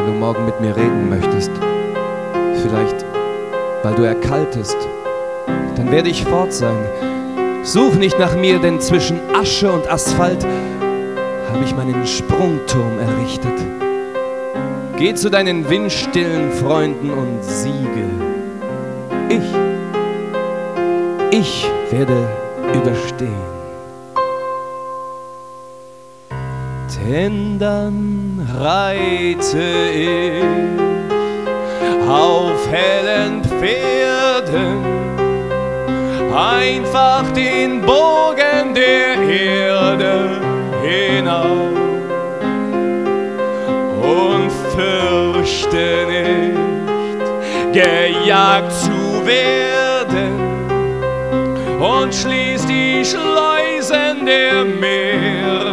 wenn du morgen mit mir reden möchtest. Vielleicht, weil du erkaltest. Dann werde ich fort sein. Such nicht nach mir, denn zwischen Asche und Asphalt habe ich meinen Sprungturm errichtet. Geh zu deinen windstillen Freunden und siege. Ich werde überstehen. Denn dann reite ich auf hellen Pferden einfach den Bogen der Erde hinauf und fürchte nicht, gejagt zu werden, und schließ die Schleusen der Meere